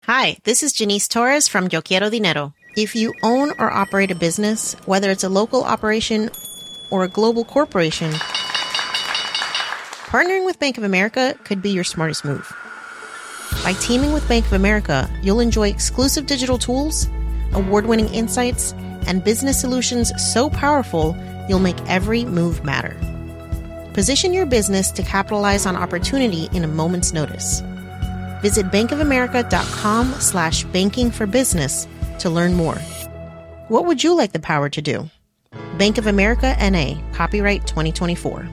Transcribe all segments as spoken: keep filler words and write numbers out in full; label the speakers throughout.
Speaker 1: Hi, this is Janice Torres from Yo Quiero Dinero. If you own or operate a business, whether it's a local operation or a global corporation, partnering with Bank of America could be your smartest move. By teaming with Bank of America, you'll enjoy exclusive digital tools, award-winning insights, and business solutions so powerful, you'll make every move matter. Position your business to capitalize on opportunity in a moment's notice. Visit bankofamerica.com slash banking for business to learn more. What would you like the power to do? Bank of America N A, copyright twenty twenty-four.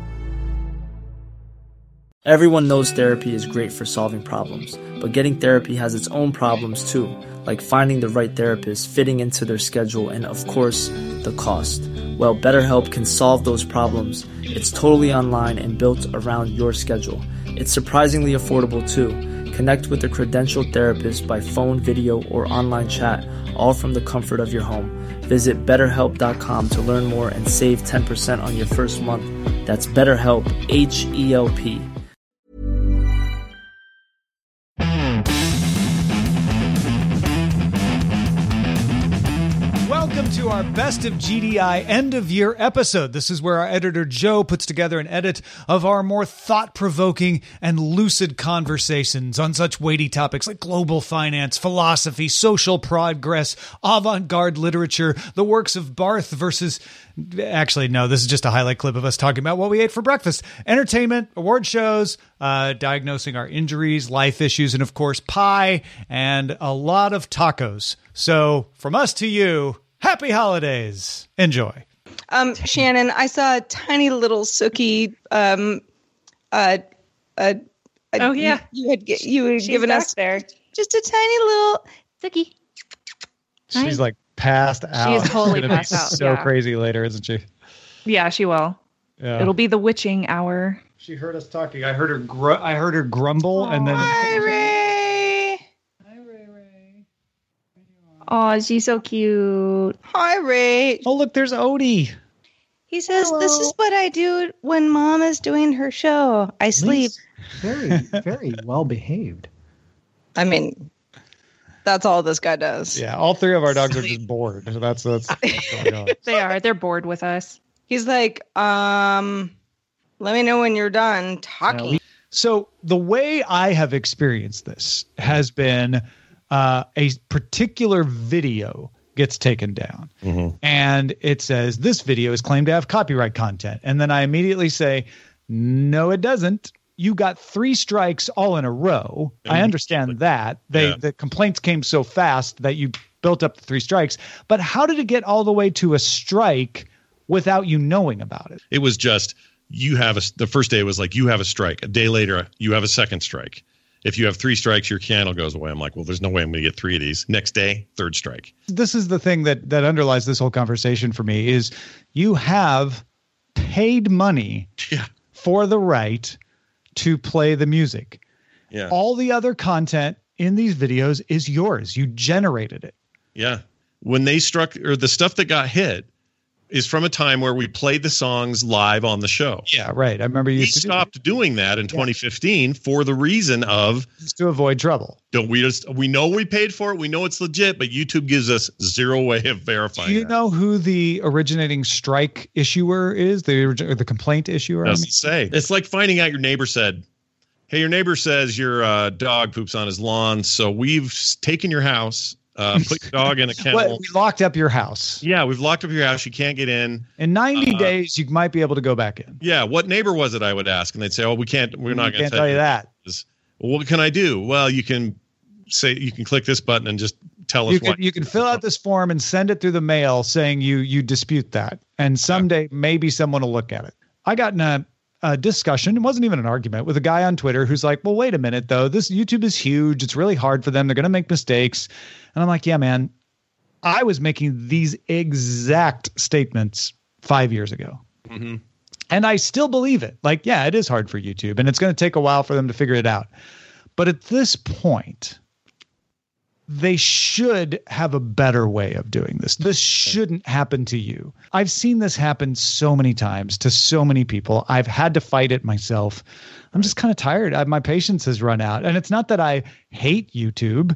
Speaker 2: Everyone knows therapy is great for solving problems, but getting therapy has its own problems too, like finding the right therapist, fitting into their schedule, and of course, the cost. Well, BetterHelp can solve those problems. It's totally online and built around your schedule. It's surprisingly affordable too. Connect with a credentialed therapist by phone, video, or online chat, all from the comfort of your home. Visit better help dot com to learn more and save ten percent on your first month. That's BetterHelp, H E L P.
Speaker 3: Welcome to our Best of G D I end-of-year episode. This is where our editor Joe puts together an edit of our more thought-provoking and lucid conversations on such weighty topics like global finance, philosophy, social progress, avant-garde literature, the works of Barth versus... Actually, no, this is just a highlight clip of us talking about what we ate for breakfast, entertainment, award shows, uh, diagnosing our injuries, life issues, and of course, pie, and a lot of tacos. So from us to you, happy holidays. Enjoy.
Speaker 4: Um, Shannon, I saw a tiny little Sookie. Um, uh, uh,
Speaker 5: oh yeah,
Speaker 4: you, you had you had
Speaker 5: She's
Speaker 4: given us
Speaker 5: there
Speaker 4: just a tiny little
Speaker 5: Sookie.
Speaker 3: She's like passed out.
Speaker 5: She is totally
Speaker 3: She's gonna
Speaker 5: passed
Speaker 3: be
Speaker 5: out.
Speaker 3: So
Speaker 5: yeah.
Speaker 3: crazy later, isn't she?
Speaker 5: Yeah, she will.
Speaker 3: Yeah.
Speaker 5: It'll be the witching hour.
Speaker 3: She heard us talking. I heard her. Gr- I heard her grumble,
Speaker 5: Aww.
Speaker 3: and then.
Speaker 4: Hi, Ray.
Speaker 3: Hi, Ray. Ray.
Speaker 5: Oh, she's so cute.
Speaker 4: Hi, Ray.
Speaker 3: Oh, look, there's Odie.
Speaker 4: He says,
Speaker 5: Hello.
Speaker 4: "This is what I do when Mom is doing her show. I sleep."
Speaker 6: Very, very well behaved.
Speaker 4: I mean, that's all this guy does.
Speaker 3: Yeah, all three of our dogs are just bored. So that's that's what's going on.
Speaker 5: They are. They're bored with us.
Speaker 4: He's like, um, let me know when you're done talking.
Speaker 3: So the way I have experienced this has been uh, a particular video gets taken down, mm-hmm. and it says this video is claimed to have copyright content, and then I immediately say, no, it doesn't. You got three strikes all in a row. I understand that. They yeah. The complaints came so fast that you built up the three strikes. But how did it get all the way to a strike without you knowing about it?
Speaker 7: It was just you have a, the first day was like you have a strike. A day later, you have a second strike. If you have three strikes, your channel goes away. I'm like, well, there's no way I'm going to get three of these. Next day, third strike.
Speaker 3: This is the thing that that underlies this whole conversation for me is you have paid money
Speaker 7: yeah.
Speaker 3: for the right to play the music.
Speaker 7: Yeah.
Speaker 3: All the other content in these videos is yours. You generated it.
Speaker 7: Yeah. When they struck, or the stuff that got hit is from a time where we played the songs live on the show.
Speaker 3: Yeah, right. I remember you
Speaker 7: we stopped do doing that in yeah. twenty fifteen for the reason of
Speaker 3: just to avoid trouble.
Speaker 7: Don't we just we know we paid for it, we know it's legit, but YouTube gives us zero way of verifying.
Speaker 3: Do you
Speaker 7: that.
Speaker 3: know who the originating strike issuer is? The or the complaint issuer?
Speaker 7: Doesn't I mean? say. It's like finding out your neighbor said, "Hey, your neighbor says your uh, dog poops on his lawn, so we've taken your house." Uh, put your dog in a kennel.
Speaker 3: Well, we locked up your house.
Speaker 7: Yeah, we've locked up your house. You can't get in.
Speaker 3: In ninety
Speaker 7: uh,
Speaker 3: days, you might be able to go back in.
Speaker 7: Yeah. What neighbor was it? I would ask, and they'd say, "Oh, we can't. We're not going to
Speaker 3: tell you that."
Speaker 7: Well, what can I do? Well, you can say you can click this button and just tell us.
Speaker 3: You
Speaker 7: what
Speaker 3: can you can fill out this form and send it through the mail, saying you you dispute that, and someday yeah. maybe someone will look at it. I got in a. A discussion. It wasn't even an argument with a guy on Twitter who's like, well, wait a minute, though. This YouTube is huge. It's really hard for them. They're going to make mistakes. And I'm like, yeah, man, I was making these exact statements five years ago. Mm-hmm. And I still believe it. Like, yeah, it is hard for YouTube and it's going to take a while for them to figure it out. But at this point, they should have a better way of doing this. This shouldn't happen to you. I've seen this happen so many times to so many people. I've had to fight it myself. I'm just kind of tired. I, my patience has run out. And it's not that I hate YouTube.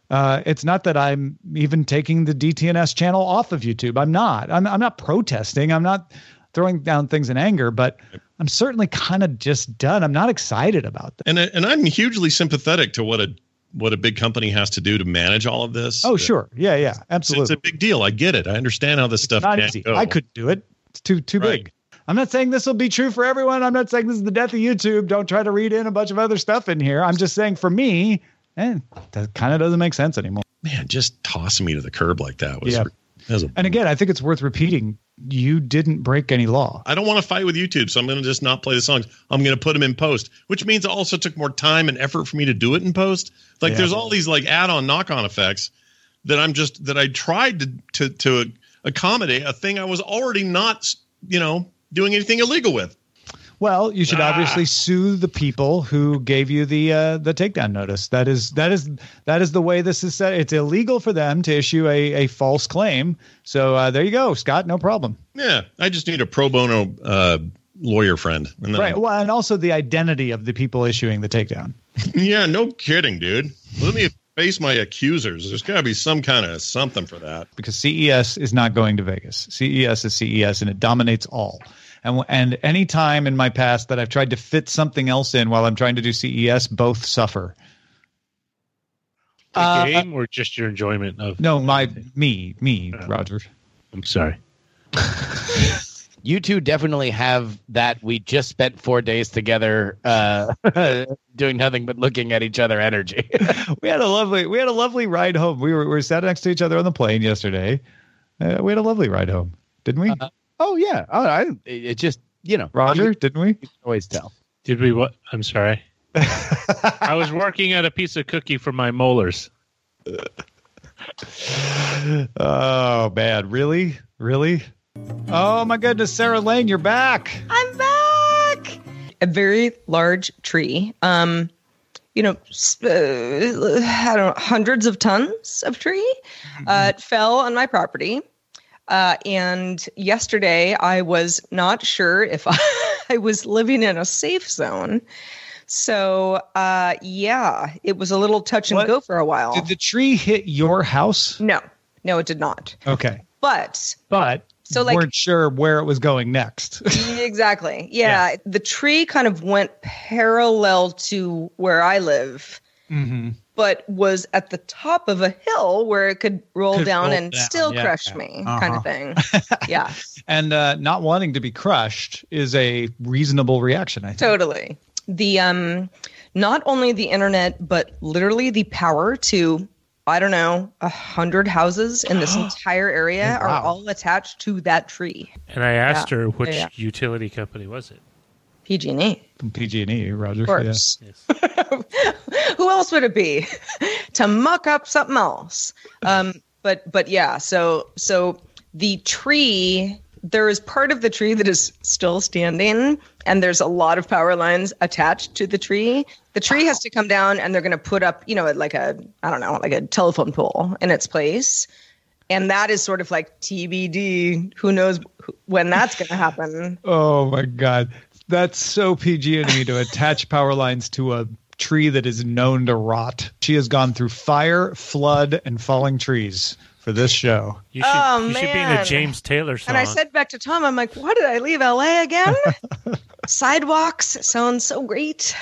Speaker 3: Uh, it's not that I'm even taking the D T N S channel off of YouTube. I'm not. I'm, I'm not protesting. I'm not throwing down things in anger, but I'm certainly kind of just done. I'm not excited about that.
Speaker 7: And and I'm hugely sympathetic to what a what a big company has to do to manage all of this.
Speaker 3: Oh, sure. Yeah, yeah, absolutely.
Speaker 7: It's a big deal. I get it. I understand how this
Speaker 3: It's
Speaker 7: stuff
Speaker 3: not
Speaker 7: can't
Speaker 3: easy.
Speaker 7: go.
Speaker 3: I couldn't do it. It's too too
Speaker 7: Right.
Speaker 3: big. I'm not saying this will be true for everyone. I'm not saying this is the death of YouTube. Don't try to read in a bunch of other stuff in here. I'm just saying for me, eh, that kind of doesn't make sense anymore.
Speaker 7: Man, just tossing me to the curb like that was.
Speaker 3: Yeah.
Speaker 7: that was a,
Speaker 3: And again, I think it's worth repeating. You didn't break any law.
Speaker 7: I don't want to fight with YouTube, so I'm going to just not play the songs. I'm going to put them in post, which means it also took more time and effort for me to do it in post. Like
Speaker 3: Yeah.
Speaker 7: there's all these like add-on, knock-on effects that I'm just that I tried to to to accommodate a thing I was already not, you know, doing anything illegal with.
Speaker 3: Well, you should
Speaker 7: Ah.
Speaker 3: obviously sue the people who gave you the uh, the takedown notice. That is that is that is the way this is set. It's illegal for them to issue a, a false claim. So uh, there you go, Scott. No problem.
Speaker 7: Yeah, I just need a pro bono uh, lawyer friend. And then
Speaker 3: Right. Well, and also the identity of the people issuing the takedown.
Speaker 7: yeah, no kidding, dude. Let me face my accusers. There's got to be some kind of something for that.
Speaker 3: Because C E S is not going to Vegas. C E S is C E S, and it dominates all. And and any time in my past that I've tried to fit something else in while I'm trying to do C E S, both suffer.
Speaker 8: The
Speaker 3: Uh,
Speaker 8: game or just your enjoyment of?
Speaker 3: No, my me me Roger.
Speaker 8: I'm sorry.
Speaker 9: You two definitely have that. We just spent four days together, uh, doing nothing but looking at each other. Energy.
Speaker 3: We had a lovely we had a lovely ride home. We were we were sat next to each other on the plane yesterday. Uh, we had a lovely ride home, didn't we?
Speaker 9: Uh, oh yeah. Oh, I, it just you know,
Speaker 3: Roger, didn't we?
Speaker 9: You can always tell.
Speaker 8: Did we? What? I'm sorry. I was working at a piece of cookie for my molars.
Speaker 3: Oh man, really, really? Oh my goodness, Sarah Lane, you're back.
Speaker 4: I'm back. A very large tree. Um, you know, sp- uh, I don't know, hundreds of tons of tree. Uh, it fell on my property. Uh, and yesterday I was not sure if I, I was living in a safe zone. So, uh, yeah, it was a little touch and
Speaker 3: What?
Speaker 4: go for a while.
Speaker 3: Did the tree hit your house?
Speaker 4: No, no, it did not.
Speaker 3: Okay,
Speaker 4: But
Speaker 3: but
Speaker 4: So, like-
Speaker 3: weren't sure where it was going next.
Speaker 4: exactly. Yeah, the tree kind of went parallel to where I live,
Speaker 3: mm-hmm.
Speaker 4: but was at the top of a hill where it could roll
Speaker 3: Could
Speaker 4: down
Speaker 3: roll
Speaker 4: and
Speaker 3: down,
Speaker 4: still
Speaker 3: yeah,
Speaker 4: crush
Speaker 3: yeah.
Speaker 4: me,
Speaker 3: Uh-huh.
Speaker 4: kind of thing. Yeah,
Speaker 3: And uh, not wanting to be crushed is a reasonable reaction, I think.
Speaker 4: totally. The um, not only the internet, but literally the power to, I don't know, a hundred houses in this entire area
Speaker 3: Oh, wow.
Speaker 4: are all attached to that tree.
Speaker 8: And I asked
Speaker 4: Yeah.
Speaker 8: her which
Speaker 4: Yeah.
Speaker 8: utility company was it.
Speaker 4: P G and E.
Speaker 3: From P G and E, Roger.
Speaker 4: Of course.
Speaker 8: Yes.
Speaker 4: Who else would it be to muck up something else? Um, but but yeah, so so the tree, there is part of the tree that is still standing, and there's a lot of power lines attached to the tree. The tree has to come down, and they're going to put up, you know, like a I don't know, like a telephone pole in its place. And that is sort of like T B D. Who knows when that's going to happen?
Speaker 3: Oh my God, that's so P G and E to attach power lines to a tree that is known to rot. She has gone through fire, flood, and falling trees for this show.
Speaker 8: You should,
Speaker 4: Oh,
Speaker 8: you should be in a
Speaker 4: man.
Speaker 8: James Taylor song.
Speaker 4: And I said back to Tom, I'm like, why did I leave L A again? Sidewalks sound so great.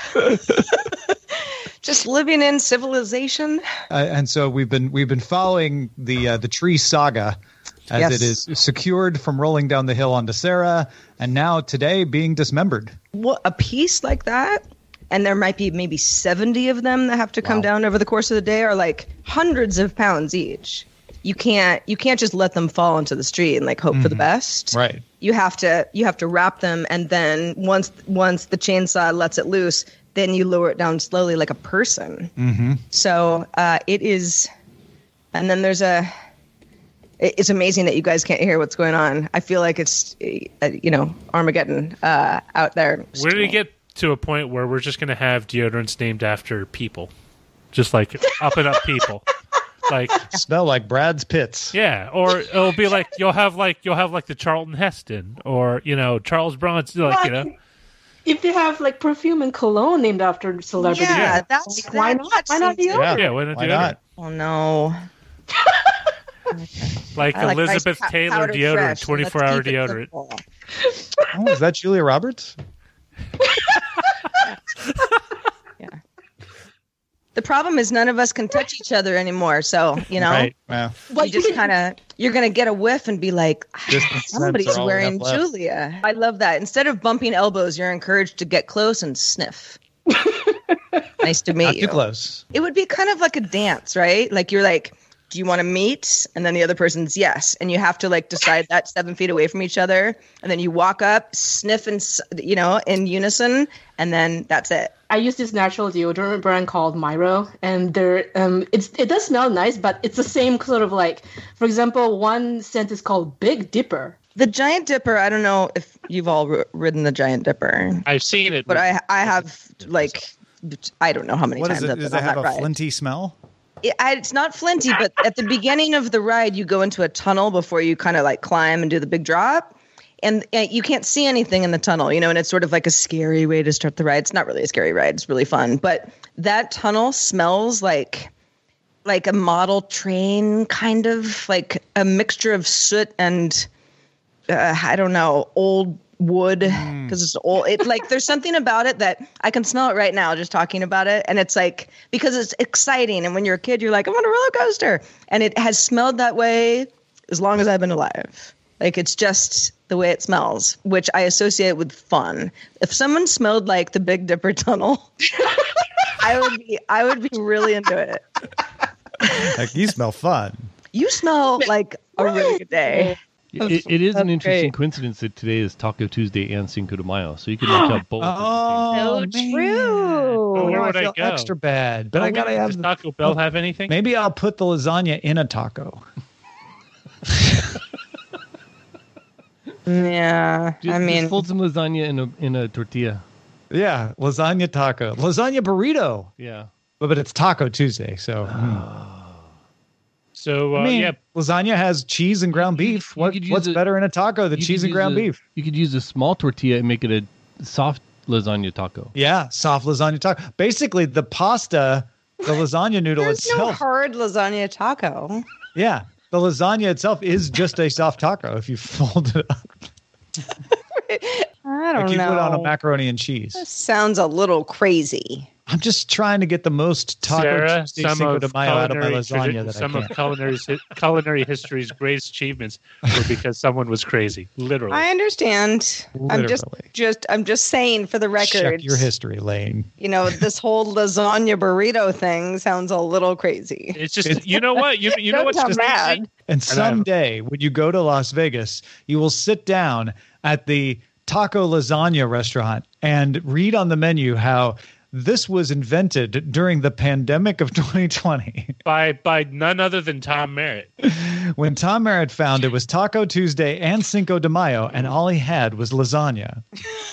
Speaker 4: Just living in civilization.
Speaker 3: Uh, and so we've been we've been following the uh, the tree saga as
Speaker 4: Yes.
Speaker 3: it is secured from rolling down the hill onto Sarah, and now today being dismembered.
Speaker 4: What, a piece like that, and there might be maybe seventy of them that have to come down over the course of the day, are like hundreds of pounds each. You can't you can't just let them fall into the street and like hope for the best.
Speaker 3: Right.
Speaker 4: You have to you have to wrap them, and then once once the chainsaw lets it loose, then you lower it down slowly like a person.
Speaker 3: Mm-hmm.
Speaker 4: So uh, it is, and then there's a. it- It's amazing that you guys can't hear what's going on. I feel like it's, uh, you know, Armageddon uh, out there.
Speaker 8: Where did it get to a point where we're just going to have deodorants named after people? Just like up and up people. Like,
Speaker 3: Smell like Brad's pits.
Speaker 8: yeah, or it'll be like you'll have like you'll have like the Charlton Heston or you know Charles Bronson, like you know.
Speaker 10: If they have like perfume and cologne named after celebrities,
Speaker 4: Yeah, that's
Speaker 10: like, why
Speaker 4: that-
Speaker 10: not? Why not
Speaker 4: that's-
Speaker 10: deodorant?
Speaker 8: Yeah, why not
Speaker 3: Why
Speaker 8: deodorant?
Speaker 3: not?
Speaker 4: Oh no.
Speaker 8: Like
Speaker 4: I like
Speaker 8: Elizabeth
Speaker 4: nice
Speaker 8: Taylor
Speaker 4: powder
Speaker 8: deodorant,
Speaker 4: fresh.
Speaker 8: twenty-four
Speaker 4: Let's
Speaker 8: hour
Speaker 4: keep it
Speaker 8: deodorant.
Speaker 4: simple.
Speaker 3: Oh, is that Julia Roberts?
Speaker 4: Yeah. The problem is none of us can touch each other anymore. So, you know,
Speaker 3: Right. Well,
Speaker 4: you just kind of, you're going to get a whiff and be like, "Ah,
Speaker 3: Distance
Speaker 4: somebody's
Speaker 3: sensor all we
Speaker 4: wearing
Speaker 3: have left."
Speaker 4: Julia. I love that. Instead of bumping elbows, you're encouraged to get close and sniff. Nice to meet
Speaker 3: not
Speaker 4: you.
Speaker 3: too close.
Speaker 4: It would be kind of like a dance, right? Like you're like, do you want to meet? And then the other person's yes. And you have to like decide that seven feet away from each other. And then you walk up, sniff and, s- you know, in unison. And then that's it.
Speaker 10: I use this natural deodorant brand called Myro, and they're um, it's it does smell nice, but it's the same sort of like, for example, one scent is called Big Dipper.
Speaker 4: The Giant Dipper, I don't know if you've all r- ridden the Giant Dipper,
Speaker 8: I've seen it,
Speaker 4: but I I have like, I don't know how many
Speaker 3: What
Speaker 4: times
Speaker 3: is it?
Speaker 4: I've
Speaker 3: Does
Speaker 4: been
Speaker 3: it
Speaker 4: on
Speaker 3: have
Speaker 4: that
Speaker 3: a
Speaker 4: ride.
Speaker 3: flinty smell?
Speaker 4: It, I, it's not flinty, but at the beginning of the ride, you go into a tunnel before you kind of like climb and do the big drop. And, and you can't see anything in the tunnel, you know, and it's sort of like a scary way to start the ride. It's not really a scary ride. It's really fun. But that tunnel smells like like a model train, kind of like a mixture of soot and uh, I don't know, old wood because it's old. It like there's something about it that I can smell it right now just talking about it. And it's like because it's exciting. And when you're a kid, you're like, I'm on a roller coaster. And it has smelled that way as long as I've been alive. Like it's just the way it smells, which I associate with fun. If someone smelled like the Big Dipper tunnel, I would be I would be really into it.
Speaker 3: Like you smell fun.
Speaker 4: You smell like a really good day.
Speaker 11: It, it is an
Speaker 4: That's
Speaker 11: interesting
Speaker 4: great.
Speaker 11: coincidence that today is Taco Tuesday and Cinco de Mayo, so you can knock out both.
Speaker 3: Oh,
Speaker 4: So true.
Speaker 8: Where
Speaker 3: now I
Speaker 8: would I
Speaker 3: feel
Speaker 8: go?
Speaker 3: extra bad, but I
Speaker 8: Oh,
Speaker 3: gotta
Speaker 8: wait,
Speaker 3: have.
Speaker 8: Does
Speaker 3: the-
Speaker 8: Taco Bell have anything?
Speaker 3: Maybe I'll put the lasagna in a taco.
Speaker 4: Yeah,
Speaker 11: Just,
Speaker 4: I mean,
Speaker 11: just fold some lasagna in a in a tortilla.
Speaker 3: Yeah, lasagna taco, lasagna burrito.
Speaker 11: Yeah.
Speaker 3: But, but it's Taco Tuesday, so. hmm.
Speaker 8: So uh,
Speaker 3: I mean,
Speaker 8: yeah,
Speaker 3: lasagna has cheese and ground
Speaker 11: You-
Speaker 3: beef.
Speaker 11: you
Speaker 3: What,
Speaker 11: could use
Speaker 3: what's
Speaker 11: a-
Speaker 3: better in a taco than
Speaker 11: You
Speaker 3: cheese
Speaker 11: could
Speaker 3: and
Speaker 11: use
Speaker 3: ground
Speaker 11: a-
Speaker 3: beef?
Speaker 11: You could use a small tortilla and make it a soft lasagna taco.
Speaker 3: Yeah, soft lasagna taco. Basically, the pasta, the lasagna noodle
Speaker 4: there's no
Speaker 3: itself.
Speaker 4: hard lasagna taco.
Speaker 3: Yeah, the lasagna itself is just a soft taco if you fold it up.
Speaker 4: I don't
Speaker 3: Like you
Speaker 4: know.
Speaker 3: put on a macaroni and cheese.
Speaker 4: This sounds a little crazy.
Speaker 3: I'm just trying to get the most Taco
Speaker 8: Sarah,
Speaker 3: Tuesday
Speaker 8: some
Speaker 3: Cinco
Speaker 8: of
Speaker 3: de Mayo out of my
Speaker 8: culinary
Speaker 3: lasagna
Speaker 8: tradi-
Speaker 3: that I
Speaker 8: some
Speaker 3: can.
Speaker 8: of culinary culinary history's greatest achievements were because someone was crazy, literally.
Speaker 4: I understand. I'm just,
Speaker 3: Literally.
Speaker 4: just, I'm just saying for the record.
Speaker 3: Check your history, Lane.
Speaker 4: You know, this whole lasagna burrito thing sounds a little crazy.
Speaker 8: It's just you know what you you know
Speaker 4: Don't
Speaker 8: what's
Speaker 4: sound
Speaker 8: crazy?
Speaker 4: mad.
Speaker 3: And
Speaker 8: And I-
Speaker 3: someday, when you go to Las Vegas, you will sit down at the taco lasagna restaurant and read on the menu how this was invented during the pandemic of twenty twenty.
Speaker 8: by by none other than Tom Merritt.
Speaker 3: When Tom Merritt found it was Taco Tuesday and Cinco de Mayo, and all he had was lasagna.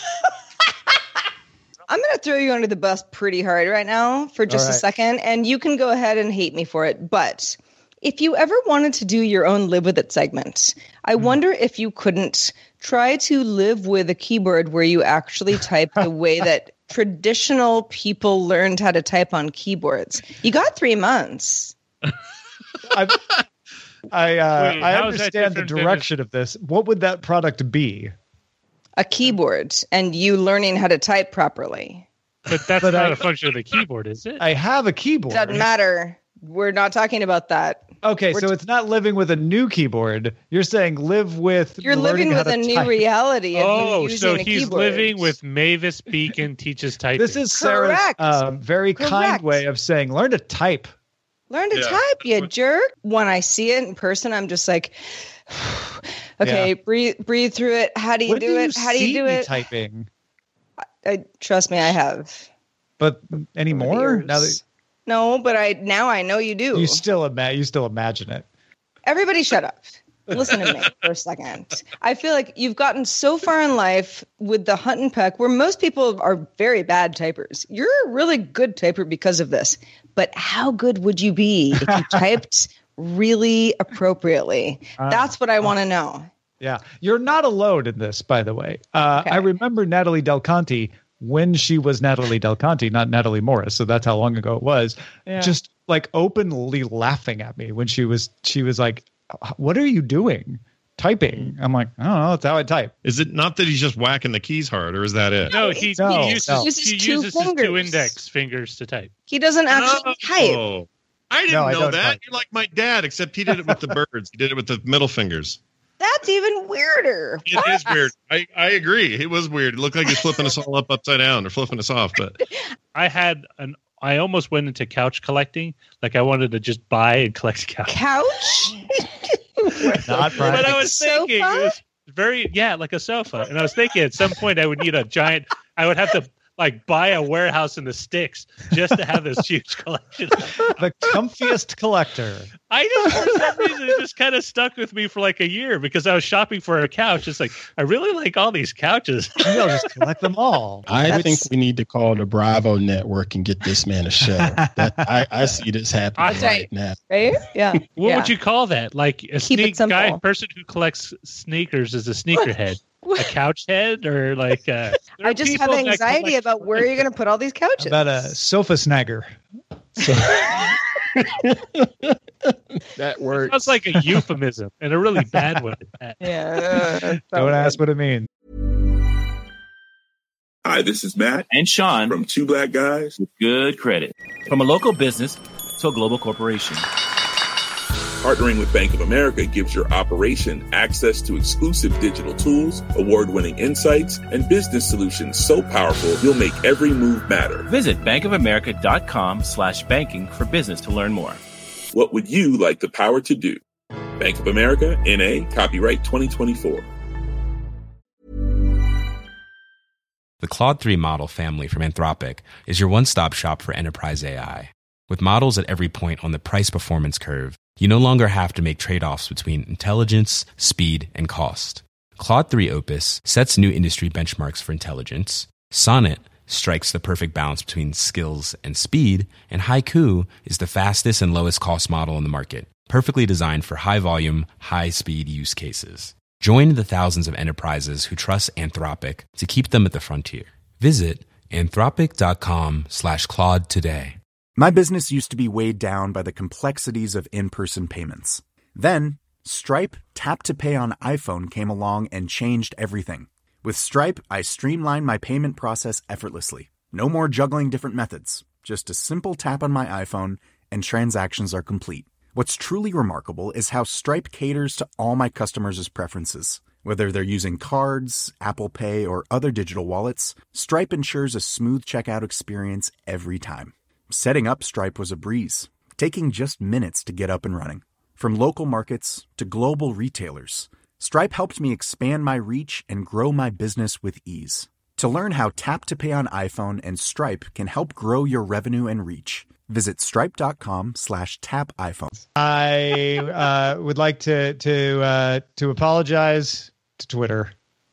Speaker 4: I'm going to throw you under the bus pretty hard right now for just
Speaker 3: All
Speaker 4: a
Speaker 3: right.
Speaker 4: second, and you can go ahead and hate me for it. But if you ever wanted to do your own live with it segment, I
Speaker 3: Hmm.
Speaker 4: wonder if you couldn't try to live with a keyboard where you actually type the way that traditional people learned how to type on keyboards. You got three months.
Speaker 3: I, I, uh,
Speaker 8: Wait,
Speaker 3: I
Speaker 8: how is that
Speaker 3: understand the
Speaker 8: different than
Speaker 3: direction of this. What would that product be?
Speaker 4: A keyboard and you learning how to type properly.
Speaker 8: But that's
Speaker 3: But
Speaker 8: not
Speaker 3: I-
Speaker 8: a function of the keyboard, is it?
Speaker 3: I have a keyboard.
Speaker 4: Doesn't matter. We're not talking about that.
Speaker 3: Okay,
Speaker 4: We're
Speaker 3: so
Speaker 4: t-
Speaker 3: it's not living with a new keyboard. You're saying live with.
Speaker 4: You're
Speaker 3: learning
Speaker 4: living
Speaker 3: how
Speaker 4: with
Speaker 3: to
Speaker 4: a new
Speaker 3: type.
Speaker 4: reality of
Speaker 8: Oh,
Speaker 4: you using
Speaker 8: so
Speaker 4: a
Speaker 8: he's
Speaker 4: keyboard.
Speaker 8: living with Mavis Beacon teaches typing.
Speaker 3: This is Sarah's
Speaker 4: Correct.
Speaker 3: um, very kind
Speaker 4: Correct.
Speaker 3: way of saying learn to type.
Speaker 4: Learn to
Speaker 7: Yeah.
Speaker 4: type, you jerk. When I see it in person, I'm just like, okay,
Speaker 3: Yeah.
Speaker 4: breathe, breathe through it. How do you
Speaker 3: When
Speaker 4: do it? How do
Speaker 3: see
Speaker 4: you do
Speaker 3: me
Speaker 4: it?
Speaker 3: Typing,
Speaker 4: I, trust me, I have.
Speaker 3: but
Speaker 4: Over
Speaker 3: anymore
Speaker 4: the
Speaker 3: now that
Speaker 4: years. No, but I now I know you do.
Speaker 3: you still ima- you still imagine it.
Speaker 4: Everybody shut up. Listen to me for a second. I feel like you've gotten so far in life with the hunt and peck where most people are very bad typers. You're a really good typer because of this. But how good would you be if you typed really appropriately?
Speaker 3: Uh,
Speaker 4: That's what I want to know.
Speaker 3: Yeah, you're not alone in this, by the way. Uh,
Speaker 4: Okay.
Speaker 3: I remember Natalie Del Conte when she was Natalie Del Conte, not Natalie Morris. So that's how long ago it was.
Speaker 4: Yeah.
Speaker 3: Just like openly laughing at me when she was she was like, "What are you doing? Typing?" I'm like, "I don't know. That's how I type."
Speaker 7: Is it not that he's just whacking the keys hard, or is that it?
Speaker 8: No, he,
Speaker 3: No,
Speaker 8: he uses,
Speaker 3: no.
Speaker 8: he
Speaker 4: Uses
Speaker 8: uses,
Speaker 4: two
Speaker 8: his two
Speaker 4: fingers.
Speaker 8: index fingers to type.
Speaker 4: He doesn't actually type.
Speaker 7: Oh, I didn't
Speaker 3: No, I
Speaker 7: know
Speaker 3: don't
Speaker 7: that.
Speaker 3: type.
Speaker 7: You're like my dad, except he did it with the birds. He did it with the middle fingers.
Speaker 4: That's even weirder.
Speaker 7: It is weird. I, I agree. It was weird. It looked like he's flipping us all up upside down or flipping us off. But
Speaker 8: I had an. I almost went into couch collecting. Like I wanted to just buy and collect couch.
Speaker 4: Couch?
Speaker 3: Not
Speaker 8: But I
Speaker 3: practical.
Speaker 8: was thinking
Speaker 4: Sofa?
Speaker 8: it was very yeah, like a sofa. And I was thinking at some point I would need a giant. I would have to like buy a warehouse in the sticks just to have this huge collection.
Speaker 3: The comfiest collector.
Speaker 8: I just for some reason it just kind of stuck with me for like a year because I was shopping for a couch. It's like I really like all these couches.
Speaker 3: Maybe I'll just collect them all.
Speaker 12: I
Speaker 4: That's-
Speaker 12: think we need to call the Bravo Network and get this man a show. That, I, I see this happening
Speaker 8: That's
Speaker 12: right
Speaker 4: right.
Speaker 12: now.
Speaker 4: Right? Yeah.
Speaker 8: What
Speaker 4: yeah.
Speaker 8: would you call that? Like a
Speaker 4: Keep it
Speaker 8: sneak
Speaker 4: simple.
Speaker 8: guy person who collects sneakers is a sneakerhead. A couch head or like uh there
Speaker 4: I
Speaker 8: are
Speaker 4: just have
Speaker 8: people that
Speaker 4: anxiety
Speaker 8: collect-
Speaker 4: about where you're going to put all these couches.
Speaker 3: About a sofa snagger. So,
Speaker 12: That works.
Speaker 8: Sounds like a euphemism and a really bad one. at that.
Speaker 4: yeah.
Speaker 3: don't ask what it means.
Speaker 13: Hi, this is Matt
Speaker 14: and Sean
Speaker 13: from Two Black Guys
Speaker 14: with Good Credit. From a local business to a global corporation.
Speaker 13: Partnering with Bank of America gives your operation access to exclusive digital tools, award-winning insights, and business solutions so powerful you'll make every move matter.
Speaker 14: Visit bankofamerica.com slash banking for business to learn more.
Speaker 13: What would you like the power to do? Bank of America, N A, copyright twenty twenty-four.
Speaker 15: The Claude three model family from Anthropic is your one-stop shop for enterprise A I. With models at every point on the price-performance curve, you no longer have to make trade-offs between intelligence, speed, and cost. Claude three Opus sets new industry benchmarks for intelligence. Sonnet strikes the perfect balance between skills and speed. And Haiku is the fastest and lowest cost model in the market, perfectly designed for high-volume, high-speed use cases. Join the thousands of enterprises who trust Anthropic to keep them at the frontier. Visit anthropic.com slash Claude today.
Speaker 16: My business used to be weighed down by the complexities of in-person payments. Then, Stripe Tap to Pay on iPhone came along and changed everything. With Stripe, I streamlined my payment process effortlessly. No more juggling different methods. Just a simple tap on my iPhone and transactions are complete. What's truly remarkable is how Stripe caters to all my customers' preferences. Whether they're using cards, Apple Pay, or other digital wallets, Stripe ensures a smooth checkout experience every time. Setting up Stripe was a breeze, taking just minutes to get up and running. From local markets to global retailers, Stripe helped me expand my reach and grow my business with ease. To learn how Tap to Pay on iPhone and Stripe can help grow your revenue and reach, visit stripe.com slash tap iPhone.
Speaker 3: I uh, would like to to uh, to apologize to Twitter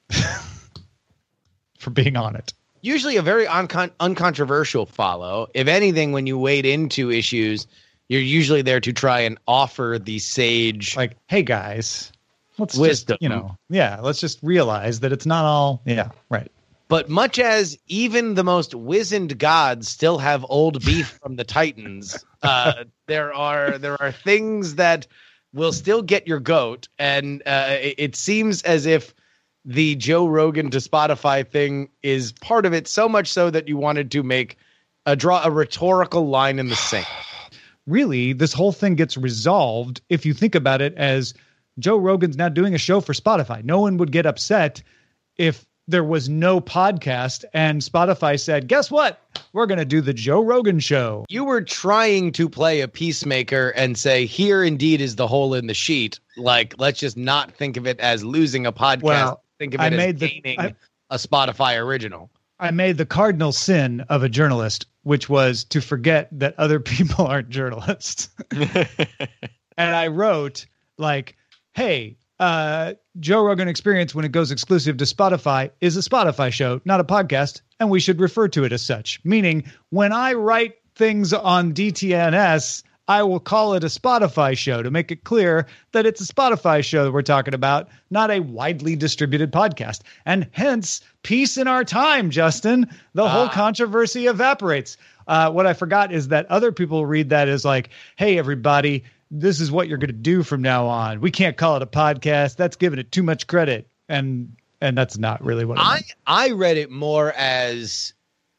Speaker 3: for being on it.
Speaker 9: Usually a very uncon- uncontroversial follow. If anything, when you wade into issues, you're usually there to try and offer the sage,
Speaker 3: like, hey guys, let's
Speaker 9: wisdom.
Speaker 3: just, you know, yeah, let's just realize that it's not all, yeah, right.
Speaker 9: But much as even the most wizened gods still have old beef from the Titans, uh, there are there are things that will still get your goat, and uh, it, it seems as if the Joe Rogan to Spotify thing is part of it, so much so that you wanted to make a draw a rhetorical line in the sand.
Speaker 3: Really, this whole thing gets resolved if you think about it as Joe Rogan's now doing a show for Spotify. No one would get upset if there was no podcast and Spotify said, guess what? We're going to do the Joe Rogan show.
Speaker 9: You were trying to play a peacemaker and say, here indeed is the hole in the sheet. Like, let's just not think of it as losing a podcast.
Speaker 3: Well,
Speaker 9: think of
Speaker 3: I
Speaker 9: it as
Speaker 3: made the-
Speaker 9: gaining
Speaker 3: I-
Speaker 9: a Spotify original.
Speaker 3: I made the cardinal sin of a journalist, which was to forget that other people aren't journalists. And I wrote like, hey, uh, Joe Rogan Experience, when it goes exclusive to Spotify, is a Spotify show, not a podcast, and we should refer to it as such. Meaning, when I write things on D T N S, I will call it a Spotify show to make it clear that it's a Spotify show that we're talking about, not a widely distributed podcast. And hence, peace in our time, Justin. The ah. whole controversy evaporates. Uh, what I forgot is that other people read that as like, hey, everybody, this is what you're going to do from now on. We can't call it a podcast. That's giving it too much credit. And and that's not really what I meant.
Speaker 9: I, I read it more as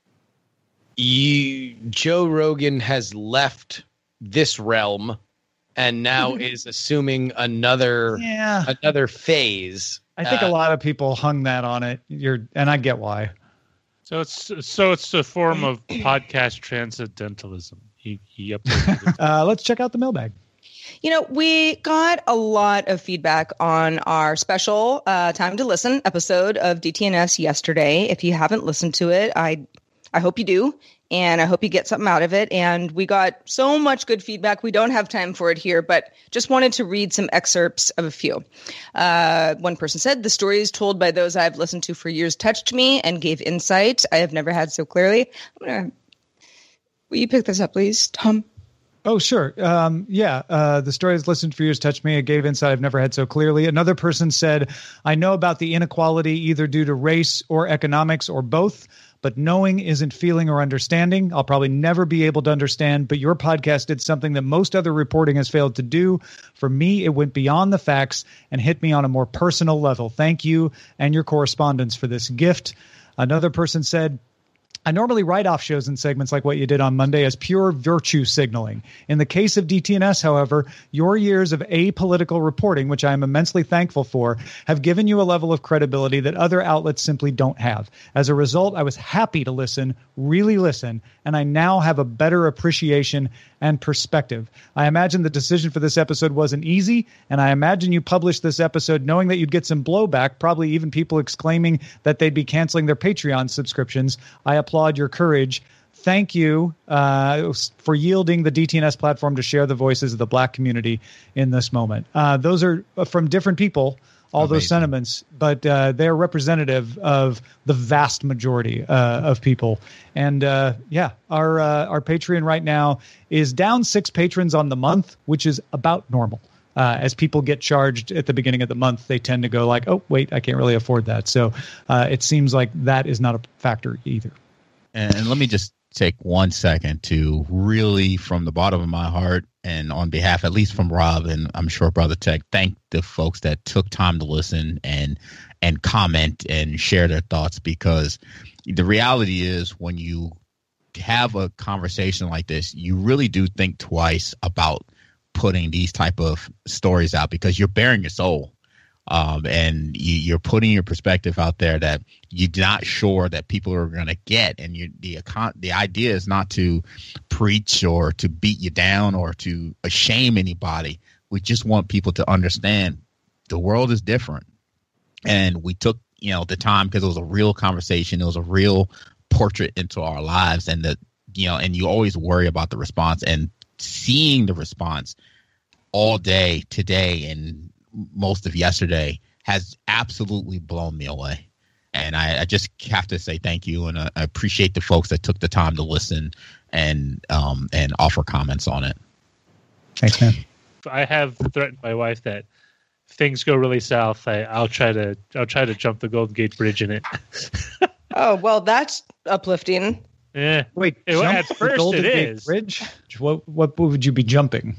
Speaker 9: you, Joe Rogan has left this realm and now is assuming another
Speaker 3: yeah.
Speaker 9: another phase.
Speaker 3: I think uh, a lot of people hung that on it. You're and I get why.
Speaker 8: So it's so it's a form of podcast transcendentalism. He he
Speaker 3: uh, let's check out the mailbag.
Speaker 4: You know, we got a lot of feedback on our special uh, Time to Listen episode of D T N S yesterday. If you haven't listened to it, I I hope you do. And I hope you get something out of it. And we got so much good feedback. We don't have time for it here, but just wanted to read some excerpts of a few. Uh, one person said, the stories told by those I've listened to for years touched me and gave insight I have never had so clearly. I'm gonna, will you pick this up, please, Tom?
Speaker 3: Oh, sure. Um, yeah. Uh, the stories listened for years touched me. It gave insight I've never had so clearly. Another person said, I know about the inequality either due to race or economics or both. But knowing isn't feeling or understanding. I'll probably never be able to understand, but your podcast did something that most other reporting has failed to do. For me, it went beyond the facts and hit me on a more personal level. Thank you and your correspondents for this gift. Another person said, I normally write off shows and segments like what you did on Monday as pure virtue signaling. In the case of D T N S, however, your years of apolitical reporting, which I am immensely thankful for, have given you a level of credibility that other outlets simply don't have. As a result, I was happy to listen, really listen, and I now have a better appreciation and perspective. I imagine the decision for this episode wasn't easy, and I imagine you published this episode knowing that you'd get some blowback, probably even people exclaiming that they'd be canceling their Patreon subscriptions. I applaud your courage. Thank you uh, for yielding the D T N S platform to share the voices of the Black community in this moment. Uh, those are from different people, all Amazing. Those sentiments, but uh, they're representative of the vast majority uh, of people. And uh, yeah, our uh, our Patreon right now is down six patrons on the month, which is about normal. Uh, as people get charged at the beginning of the month, they tend to go like, oh, wait, I can't really afford that. So uh, it seems like that is not a factor either.
Speaker 17: And let me just take one second to really, from the bottom of my heart and on behalf, at least from Rob and I'm sure Brother Tech, thank the folks that took time to listen and and comment and share their thoughts, because the reality is when you have a conversation like this, you really do think twice about putting these type of stories out, because you're bearing your soul. Um, and you, you're putting your perspective out there that you're not sure that people are going to get. And you, the the idea is not to preach or to beat you down or to shame anybody. We just want people to understand the world is different. And we took, you know, the time because it was a real conversation. It was a real portrait into our lives. And that, you know, and you always worry about the response, and seeing the response all day today and most of yesterday has absolutely blown me away. And I, I just have to say thank you. And I, I appreciate the folks that took the time to listen and um, and offer comments on it.
Speaker 3: Thanks, man.
Speaker 8: I have threatened my wife that if things go really south, I, I'll try to I'll try to jump the Golden Gate Bridge in it.
Speaker 4: Oh, well, that's uplifting.
Speaker 8: Yeah.
Speaker 3: Wait,
Speaker 8: it, at first
Speaker 3: Golden
Speaker 8: it
Speaker 3: Gate
Speaker 8: is.
Speaker 3: Bridge? What, what would you be jumping?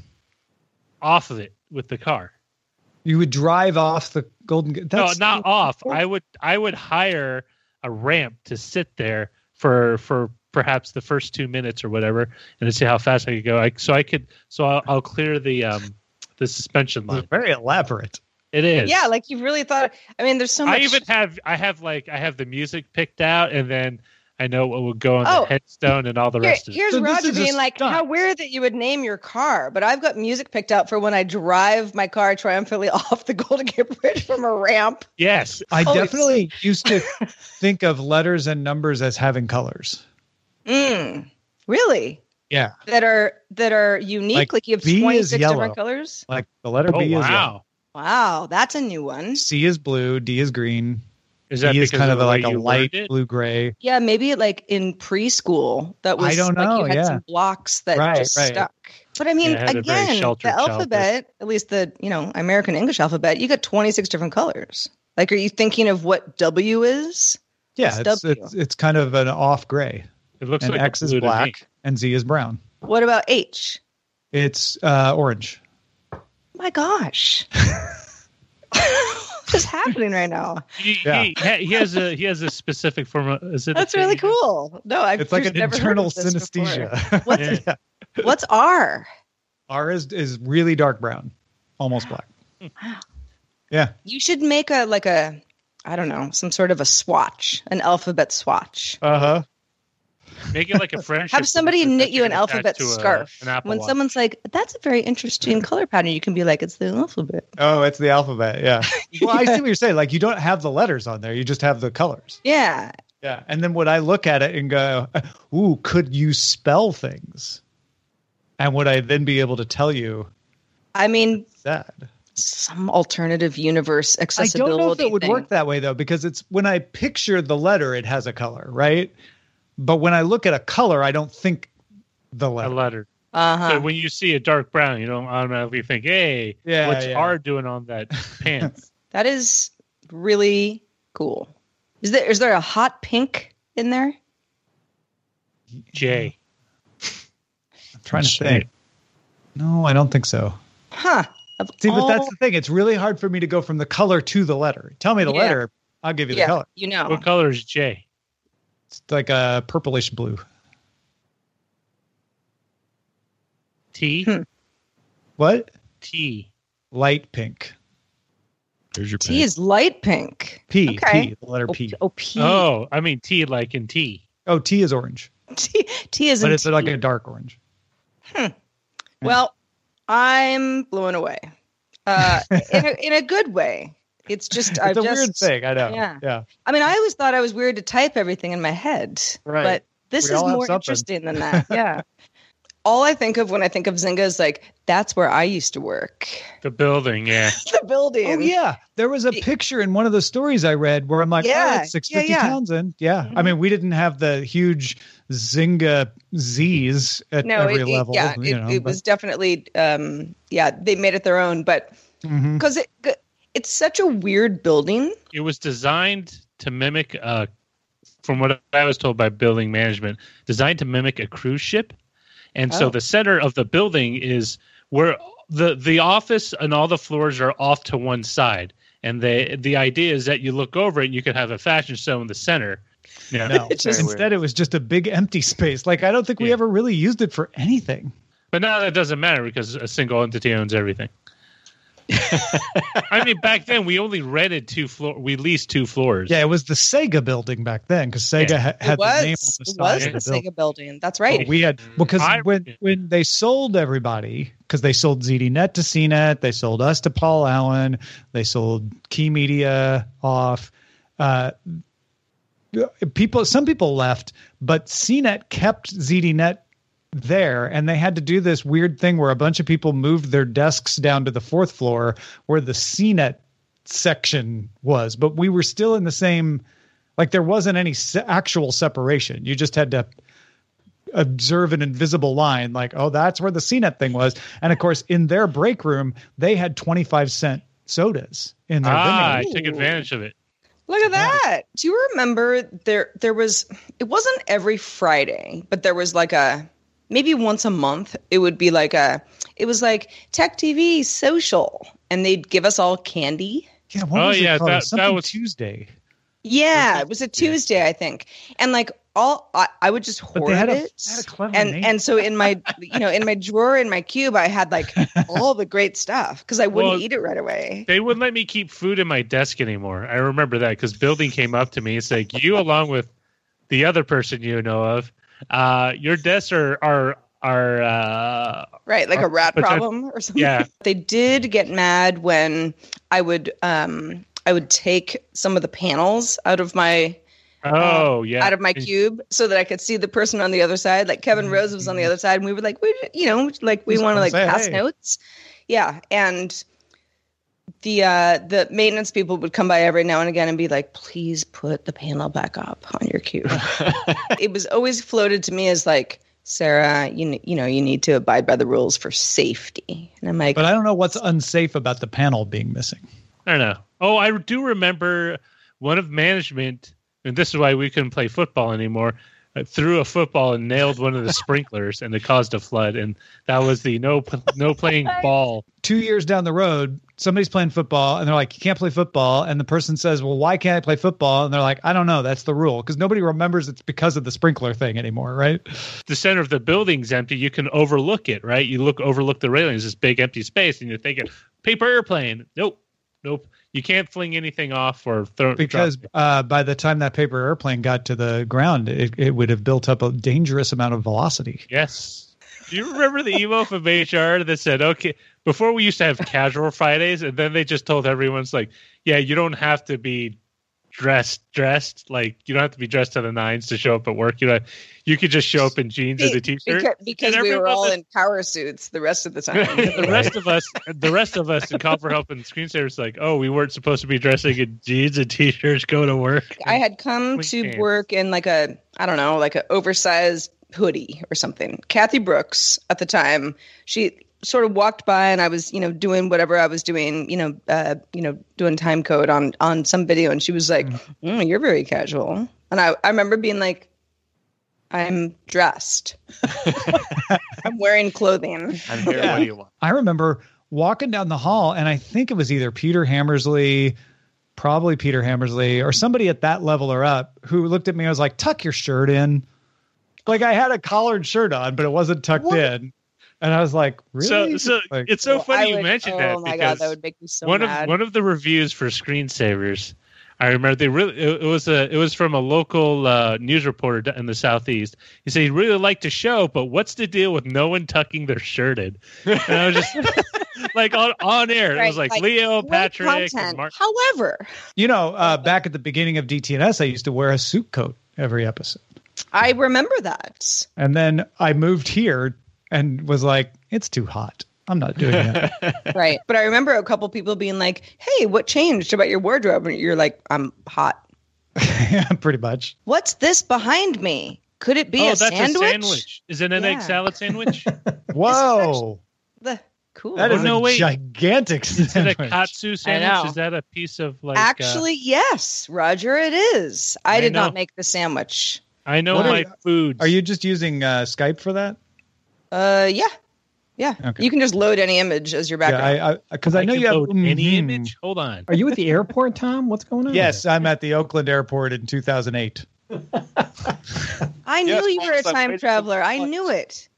Speaker 8: Off of it with the car.
Speaker 3: You would drive off the Golden Gate?
Speaker 8: No, not off. I would I would hire a ramp to sit there for for perhaps the first two minutes or whatever, and to see how fast I could go. I, so I could so I'll, I'll clear the um the suspension line.
Speaker 3: It's very elaborate.
Speaker 8: It is.
Speaker 4: Yeah, like you've really thought. I mean, there's so much.
Speaker 8: I even have I have like I have the music picked out, and then I know what will go on
Speaker 4: Oh.
Speaker 8: the headstone and all the
Speaker 4: Here-
Speaker 8: rest of it.
Speaker 4: here's
Speaker 3: So this
Speaker 4: Roger
Speaker 3: is a
Speaker 4: being like,
Speaker 3: stunt.
Speaker 4: how weird that you would name your car, but I've got music picked out for when I drive my car triumphantly off the Golden Gate Bridge from a ramp.
Speaker 8: Yes.
Speaker 3: I
Speaker 4: Holy
Speaker 3: definitely used to think of letters and numbers as having colors.
Speaker 4: Mm, really?
Speaker 3: Yeah.
Speaker 4: That are that are unique?
Speaker 3: Like
Speaker 4: Like, you have
Speaker 3: B is
Speaker 4: twenty-six
Speaker 3: yellow.
Speaker 4: different colors?
Speaker 3: Like the letter
Speaker 8: Oh
Speaker 3: B is yellow.
Speaker 8: wow.
Speaker 4: Wow, that's a new one.
Speaker 3: C is blue. D is green.
Speaker 8: Is that
Speaker 3: E is
Speaker 8: because
Speaker 3: kind
Speaker 8: of
Speaker 3: of
Speaker 8: the
Speaker 3: like
Speaker 8: way
Speaker 3: a
Speaker 8: you
Speaker 3: light
Speaker 8: learned it?
Speaker 3: blue gray.
Speaker 4: Yeah, maybe like in preschool that was
Speaker 3: I don't
Speaker 4: like
Speaker 3: know,
Speaker 4: you had
Speaker 3: yeah.
Speaker 4: some blocks that
Speaker 3: Right,
Speaker 4: just
Speaker 3: right.
Speaker 4: stuck. But I mean,
Speaker 8: Yeah, it had a very
Speaker 4: again, the
Speaker 8: sheltered
Speaker 4: alphabet, at least the you know American English alphabet, you got twenty-six different colors. Like, are you thinking of what W is?
Speaker 3: Yeah,
Speaker 4: What's
Speaker 3: it's,
Speaker 4: W?
Speaker 3: it's it's kind of an off gray.
Speaker 8: It looks
Speaker 3: and
Speaker 8: like a
Speaker 3: X is
Speaker 8: blue to me.
Speaker 3: black and Z is brown.
Speaker 4: What about H?
Speaker 3: It's uh, orange.
Speaker 4: My gosh. What is happening right now?
Speaker 8: He,
Speaker 3: Yeah.
Speaker 8: he, he has a he has a specific form of. Is it? a
Speaker 4: That's really
Speaker 8: thing?
Speaker 4: cool. No, I've
Speaker 3: It's like
Speaker 4: just
Speaker 3: an
Speaker 4: never heard
Speaker 3: internal
Speaker 4: of this before.
Speaker 3: synesthesia.
Speaker 4: What's,
Speaker 3: Yeah.
Speaker 4: what's R?
Speaker 3: R is is really dark brown, almost black. Yeah.
Speaker 4: You should make a like a I don't know, some sort of a swatch, an alphabet swatch.
Speaker 3: Uh huh.
Speaker 8: Make it like a friendship.
Speaker 4: Have somebody
Speaker 8: bracelet
Speaker 4: knit
Speaker 8: that
Speaker 4: you an
Speaker 8: can attach
Speaker 4: alphabet
Speaker 8: to a-
Speaker 4: scarf.
Speaker 8: an Apple
Speaker 4: When
Speaker 8: Watch.
Speaker 4: someone's like, "That's a very interesting color pattern," you can be like, "It's the alphabet."
Speaker 3: Oh, it's the alphabet. Yeah. Well, I see what you're saying. Like, you don't have the letters on there; you just have the colors.
Speaker 4: Yeah.
Speaker 3: Yeah. And then would I look at it and go, "Ooh, could you spell things?" And would I then be able to tell you?
Speaker 4: I mean,
Speaker 3: Sad.
Speaker 4: some alternative universe
Speaker 3: I
Speaker 4: accessibility.
Speaker 3: don't know if it would
Speaker 4: thing.
Speaker 3: work that way though, because it's when I picture the letter, it has a color, right? But when I look at a color, I don't think the
Speaker 8: a
Speaker 3: letter.
Speaker 8: letter.
Speaker 4: Uh-huh.
Speaker 8: So when you see a dark brown, you don't automatically think, "Hey,
Speaker 3: Yeah,
Speaker 8: what's
Speaker 3: yeah.
Speaker 8: R doing on that pants?"
Speaker 4: That is really cool. Is there is there a hot pink in there?
Speaker 8: J.
Speaker 3: I'm trying to think. No, I don't think so.
Speaker 4: Huh. Of
Speaker 3: See, but that's
Speaker 4: all-
Speaker 3: the thing. It's really hard for me to go from the color to the letter. Tell me the
Speaker 4: Yeah.
Speaker 3: letter, I'll give you the
Speaker 4: yeah,
Speaker 3: color.
Speaker 4: you know.
Speaker 8: What color is J?
Speaker 3: It's like a purplish blue.
Speaker 8: T.
Speaker 4: Hmm.
Speaker 3: What?
Speaker 8: T.
Speaker 3: Light pink.
Speaker 7: There's your
Speaker 4: T is light pink.
Speaker 3: P.
Speaker 4: Okay.
Speaker 3: P. The letter
Speaker 4: Oh,
Speaker 3: P.
Speaker 4: Oh, P.
Speaker 8: Oh, I mean T like in T.
Speaker 3: Oh, T is orange,
Speaker 4: T, T is
Speaker 3: but
Speaker 4: in
Speaker 3: it's
Speaker 4: T.
Speaker 3: like a dark orange.
Speaker 4: Well, I'm blown away. Uh, in a, in a good way. It's just
Speaker 3: It's
Speaker 4: I've
Speaker 3: a
Speaker 4: just,
Speaker 3: weird thing. I know.
Speaker 4: Yeah.
Speaker 3: Yeah.
Speaker 4: I mean, I always thought I was weird to type everything in my head,
Speaker 3: Right.
Speaker 4: but this
Speaker 3: We
Speaker 4: is
Speaker 3: all have
Speaker 4: more
Speaker 3: something.
Speaker 4: interesting than that. Yeah. All I think of when I think of Zynga is like, that's where I used to work.
Speaker 8: The building, yeah.
Speaker 4: The building.
Speaker 3: Oh yeah, there was a picture in one of the stories I read where I'm like,
Speaker 4: Yeah,
Speaker 3: oh, it's six fifty
Speaker 4: yeah, yeah.
Speaker 3: Townsend. Yeah, I mean, we didn't have the huge Zynga Z's at
Speaker 4: No,
Speaker 3: every
Speaker 4: it, it-
Speaker 3: level.
Speaker 4: yeah,
Speaker 3: you
Speaker 4: it,
Speaker 3: know,
Speaker 4: it
Speaker 3: but-
Speaker 4: was definitely, um, yeah, they made it their own, but
Speaker 3: Mhm.
Speaker 4: because it, it's such a weird building.
Speaker 8: It was designed to mimic, uh, from what I was told by building management, designed to mimic a cruise ship. And so
Speaker 4: Oh.
Speaker 8: the center of the building is where the the office and all the floors are off to one side. And the the idea is that you look over it and you could have a fashion show in the center. Yeah.
Speaker 3: No,
Speaker 4: It's just-
Speaker 3: instead it was just a big empty space. Like I don't think we
Speaker 8: Yeah.
Speaker 3: ever really used it for anything.
Speaker 8: But now that doesn't matter because a single entity owns everything. I mean, back then we only rented two floor. We leased two floors.
Speaker 3: Yeah, it was the Sega building back then because Sega
Speaker 8: Yeah.
Speaker 3: ha-
Speaker 4: It
Speaker 3: had
Speaker 4: was,
Speaker 3: the name on the
Speaker 4: it
Speaker 3: side
Speaker 4: was
Speaker 3: of
Speaker 4: the
Speaker 3: the building.
Speaker 4: Sega building. That's right.
Speaker 3: But we had because
Speaker 8: I-
Speaker 3: when when they sold everybody, because they sold Z D Net to C net, they sold us to Paul Allen, they sold Key Media off. Uh, people, some people left, but C net kept Z D Net there, and they had to do this weird thing where a bunch of people moved their desks down to the fourth floor where the C net section was, but we were still in the same. Like there wasn't any se- actual separation. You just had to observe an invisible line like, oh, that's where the C net thing was. And of course, in their break room, they had twenty-five cent sodas in their
Speaker 8: Ah, I
Speaker 3: vending
Speaker 8: took advantage of it.
Speaker 4: Look at that. Do you remember there there was it wasn't every Friday, but there was like a maybe once a month it would be like a it was like Tech T V social and they'd give us all candy.
Speaker 3: Yeah, what
Speaker 8: Oh,
Speaker 3: was
Speaker 8: yeah,
Speaker 3: it called?
Speaker 8: that- that
Speaker 3: Something
Speaker 8: was-
Speaker 3: Tuesday.
Speaker 4: Yeah, it was a Tuesday, I think. And like all I, I would just
Speaker 3: But
Speaker 4: hoard
Speaker 3: they had a,
Speaker 4: it.
Speaker 3: they had a clever
Speaker 4: and
Speaker 3: name.
Speaker 4: and so in my you know in my drawer in my cube I had like all the great stuff because I wouldn't
Speaker 8: Well,
Speaker 4: eat it right away.
Speaker 8: They wouldn't let me keep food in my desk anymore. I remember that because building came up to me. It's like, you along with the other person you know of, uh, your desks are are are uh,
Speaker 4: Right, like a rat
Speaker 8: but that-
Speaker 4: problem or something.
Speaker 8: yeah.
Speaker 4: They did get mad when I would um I would take some of the panels out of my
Speaker 8: oh yeah
Speaker 4: out of my cube so that I could see the person on the other side. Like Kevin Rose was on the other side and we were like, we you know, like we
Speaker 3: Just
Speaker 4: want to
Speaker 3: wanna
Speaker 4: like
Speaker 3: say,
Speaker 4: pass
Speaker 3: hey.
Speaker 4: notes. Yeah. And the uh the maintenance people would come by every now and again and be like, please put the panel back up on your cube. It was always floated to me as like Sarah, you you know, you need to abide by the rules for safety. And I'm like,
Speaker 3: but I don't know what's unsafe about the panel being missing.
Speaker 8: I don't know. Oh, I do remember one of management, and this is why we couldn't play football anymore, uh, threw a football and nailed one of the sprinklers, and it caused a flood. And that was the no no playing ball.
Speaker 3: Two years down the road, somebody's playing football, and they're like, you can't play football. And the person says, well, why can't I play football? And they're like, I don't know. That's the rule. Because nobody remembers it's because of the sprinkler thing anymore, right?
Speaker 8: The center of the building's empty. You can overlook it, right? You look overlook the railings, this big empty space, and you're thinking, paper airplane. Nope. Nope. You can't fling anything off or throw
Speaker 3: because uh, by the time that paper airplane got to the ground, it, it would have built up a dangerous amount of velocity.
Speaker 8: Yes. Do you remember the email from H R that said, okay, before we used to have casual Fridays, and then they just told everyone, it's like, yeah, you don't have to be dressed, dressed. Like, you don't have to be dressed to the nines to show up at work. You know, you could just show up in jeans and a t-shirt.
Speaker 4: Because, because we were all in power suits the rest of the time.
Speaker 8: the rest of us, the rest of us in Call for Help and Screensavers, like, oh, we weren't supposed to be dressing in jeans and t-shirts, go to work.
Speaker 4: I had come to
Speaker 8: pants.
Speaker 4: work in like a, I don't know, like an oversized hoodie or something. Kathy Brooks at the time, she sort of walked by and I was, you know, doing whatever I was doing, you know, uh, you know, doing time code on, on some video. And she was like, mm, you're very casual. And I, I remember being like, I'm dressed. I'm wearing clothing.
Speaker 8: I'm here.
Speaker 3: Yeah.
Speaker 8: What do you want?
Speaker 3: I remember walking down the hall, and I think it was either Peter Hammersley, probably Peter Hammersley, or somebody at that level or up, who looked at me and was like, tuck your shirt in. Like, I had a collared shirt on, but it wasn't tucked
Speaker 4: What?
Speaker 3: in. And I was like, really?
Speaker 8: So, so
Speaker 3: Like,
Speaker 8: it's so
Speaker 4: Well,
Speaker 8: funny
Speaker 4: I
Speaker 8: you
Speaker 4: would-
Speaker 8: mentioned
Speaker 4: oh
Speaker 8: that
Speaker 4: my
Speaker 8: because
Speaker 4: God, that would make me so
Speaker 8: one
Speaker 4: mad.
Speaker 8: of one of the reviews for Screensavers, I remember they really it, it was a it was from a local uh, news reporter in the southeast. He said he really liked the show, but what's the deal with no one tucking their shirt in? And I was just like on on air. It was
Speaker 4: Right,
Speaker 8: like,
Speaker 4: like,
Speaker 8: Leo,
Speaker 4: great
Speaker 8: Patrick, and
Speaker 4: content.
Speaker 8: Mark.
Speaker 4: However,
Speaker 3: you know, uh, back at the beginning of D T N S, I used to wear a suit coat every episode.
Speaker 4: I remember that.
Speaker 3: And then I moved here and was like, it's too hot. I'm not doing that.
Speaker 4: Right. But I remember a couple people being like, hey, what changed about your wardrobe? And you're like, I'm hot.
Speaker 3: Yeah, pretty much.
Speaker 4: What's this behind me? Could it be
Speaker 8: Oh,
Speaker 4: a
Speaker 8: that's
Speaker 4: sandwich?
Speaker 8: a sandwich. Is it an egg
Speaker 4: Yeah.
Speaker 8: salad sandwich?
Speaker 3: Whoa.
Speaker 4: The, cool.
Speaker 3: That is
Speaker 8: Oh, no,
Speaker 3: a
Speaker 8: wait.
Speaker 3: gigantic
Speaker 8: Is it a
Speaker 3: sandwich.
Speaker 8: katsu
Speaker 4: know.
Speaker 8: sandwich? Is that a piece of like? uh,
Speaker 4: Actually, yes, Roger, it is. I,
Speaker 8: I
Speaker 4: did
Speaker 8: know.
Speaker 4: not make the sandwich.
Speaker 8: I know
Speaker 3: What are
Speaker 8: my
Speaker 3: you-
Speaker 8: foods.
Speaker 3: Are you just using uh, Skype for that?
Speaker 4: Uh, yeah. Yeah.
Speaker 3: Okay.
Speaker 4: You can just load any image as your background.
Speaker 3: Yeah, I because I,
Speaker 8: I
Speaker 3: know
Speaker 8: can
Speaker 3: you have
Speaker 8: load any
Speaker 3: mhm.
Speaker 8: image. Hold on.
Speaker 6: Are you at the airport, Tom? What's going on?
Speaker 3: Yes, I'm at the Oakland airport in two thousand eight.
Speaker 4: I knew
Speaker 18: Yes,
Speaker 4: you were a
Speaker 18: yes, I'm
Speaker 4: time
Speaker 18: waiting for
Speaker 4: traveler.
Speaker 18: the
Speaker 4: I
Speaker 18: punch.
Speaker 4: knew it.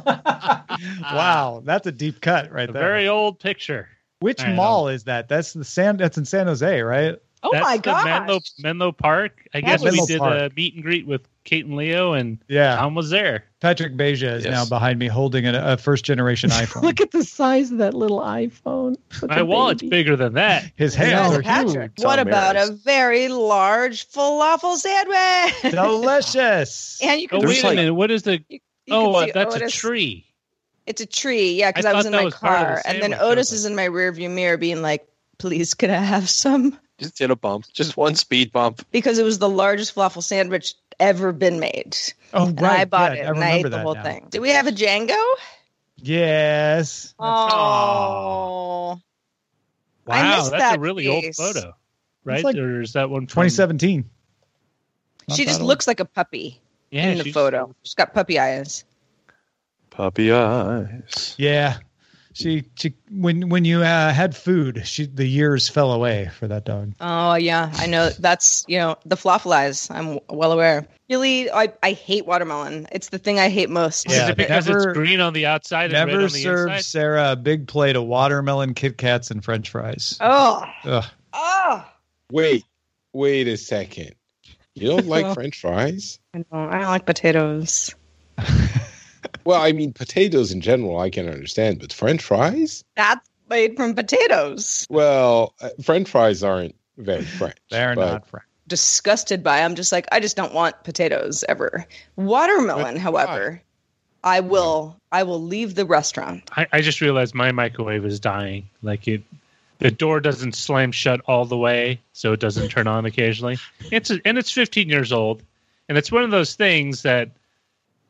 Speaker 3: Wow, that's a deep cut right
Speaker 8: A
Speaker 3: there.
Speaker 8: very old picture.
Speaker 3: Which
Speaker 8: I know.
Speaker 3: mall is that? That's the San. That's in San Jose, right?
Speaker 4: Oh
Speaker 8: That's
Speaker 4: my
Speaker 8: the
Speaker 4: gosh.
Speaker 8: Menlo, Menlo Park. I
Speaker 3: That's
Speaker 8: guess we
Speaker 3: Menlo
Speaker 8: did
Speaker 3: Park.
Speaker 8: a meet and greet with Kate and Leo, and
Speaker 3: Yeah.
Speaker 8: Tom was there.
Speaker 3: Patrick Beja is
Speaker 18: Yes.
Speaker 3: now behind me holding a, a first generation iPhone.
Speaker 6: Look at the size of that little iPhone. Such
Speaker 8: My
Speaker 6: a
Speaker 8: wallet's
Speaker 6: baby.
Speaker 8: bigger than that.
Speaker 3: His
Speaker 6: Yeah,
Speaker 3: hands
Speaker 6: they're
Speaker 3: are
Speaker 4: Patrick,
Speaker 3: huge.
Speaker 4: what
Speaker 18: Tom
Speaker 4: about
Speaker 18: Maris.
Speaker 4: a very large falafel sandwich?
Speaker 3: Delicious.
Speaker 4: And you
Speaker 8: Oh,
Speaker 4: can
Speaker 8: wait
Speaker 18: There's
Speaker 8: a
Speaker 18: like-
Speaker 8: minute. What is the?
Speaker 4: You
Speaker 8: Oh,
Speaker 4: can
Speaker 8: uh,
Speaker 4: see
Speaker 8: that's a
Speaker 4: Otis.
Speaker 8: tree.
Speaker 4: It's a tree, yeah, because
Speaker 8: I
Speaker 4: I, was
Speaker 8: thought
Speaker 4: in
Speaker 8: that
Speaker 4: my
Speaker 8: was part of the
Speaker 4: car. And then
Speaker 8: sandwich. I
Speaker 4: Otis
Speaker 8: was
Speaker 4: is in my rearview mirror being like, please, could I have some?
Speaker 18: Just did a bump, just one speed bump.
Speaker 4: Because it was the largest falafel sandwich ever been made.
Speaker 3: Oh,
Speaker 4: And
Speaker 3: right.
Speaker 4: I bought
Speaker 3: yeah,
Speaker 4: it
Speaker 3: I
Speaker 4: and I ate
Speaker 3: remember
Speaker 4: the
Speaker 3: that
Speaker 4: whole
Speaker 3: now.
Speaker 4: thing. Do we have a Django?
Speaker 3: Yes.
Speaker 4: Oh. I
Speaker 8: Wow,
Speaker 4: missed
Speaker 8: that's
Speaker 4: that
Speaker 8: a really
Speaker 4: face.
Speaker 8: old photo, right?
Speaker 3: like
Speaker 8: or is that one from
Speaker 3: twenty seventeen. Not
Speaker 4: She
Speaker 3: that
Speaker 4: just
Speaker 3: old.
Speaker 4: looks like a puppy
Speaker 8: Yeah,
Speaker 4: in the
Speaker 8: she's-
Speaker 4: photo. She's got puppy eyes.
Speaker 18: Puppy eyes.
Speaker 3: Yeah. She she when when you uh, had food, she the years fell away for that dog.
Speaker 4: Oh, yeah. I know. That's, you know, the falafel eyes. I'm well aware. Really, I, I hate watermelon. It's the thing I hate most.
Speaker 8: Is
Speaker 3: Yeah,
Speaker 8: it because
Speaker 3: never-
Speaker 8: it's green on the outside and red
Speaker 3: Never
Speaker 8: on the
Speaker 3: served
Speaker 8: inside?
Speaker 3: Sarah a big plate of watermelon Kit Kats and French fries.
Speaker 4: Oh.
Speaker 3: Ugh.
Speaker 4: Oh.
Speaker 19: Wait, wait a second. You don't like French fries?
Speaker 4: I don't, I don't like potatoes.
Speaker 19: Well, I mean, potatoes in general, I can understand, but French fries?
Speaker 4: That's made from potatoes.
Speaker 19: Well, uh, French fries aren't very French.
Speaker 3: They're
Speaker 19: but-
Speaker 3: not French.
Speaker 4: Disgusted by. I'm just like, I just don't want potatoes ever. Watermelon,
Speaker 19: But
Speaker 4: however, I will I will leave the restaurant.
Speaker 8: I, I just realized my microwave is dying. Like it, the door doesn't slam shut all the way, so it doesn't turn on occasionally. It's a, and it's fifteen years old, and it's one of those things that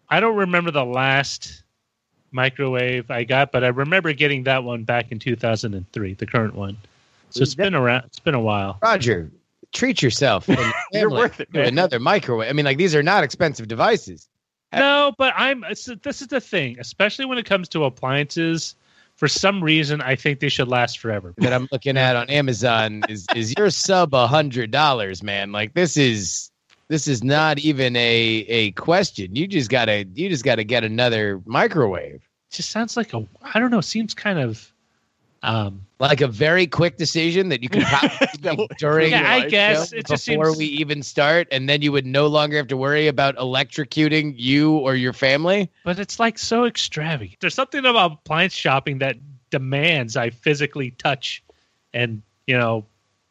Speaker 8: I don't remember the last microwave I got, but I remember getting that one back in two thousand three, the current one. So it's been around. It's been a while.
Speaker 9: Roger, treat yourself. And your
Speaker 8: You're
Speaker 9: family
Speaker 8: worth it,
Speaker 9: to
Speaker 8: man.
Speaker 9: another microwave. I mean, like these are not expensive devices.
Speaker 8: No, but I'm. It's, this is the thing, especially when it comes to appliances. For some reason, I think they should last forever.
Speaker 9: That I'm looking at on Amazon is is your sub a hundred dollars, man. Like this is this is not even a a question. You just gotta you just gotta get another microwave.
Speaker 8: It just sounds like a. I don't know. Seems kind of. Um,
Speaker 9: like a very quick decision that you could probably make during
Speaker 8: Yeah, I
Speaker 9: the
Speaker 8: guess
Speaker 9: show
Speaker 8: it just
Speaker 9: before
Speaker 8: seems-
Speaker 9: we even start, and then you would no longer have to worry about electrocuting you or your family.
Speaker 8: But it's like so extravagant. There's something about appliance shopping that demands I physically touch and, you know,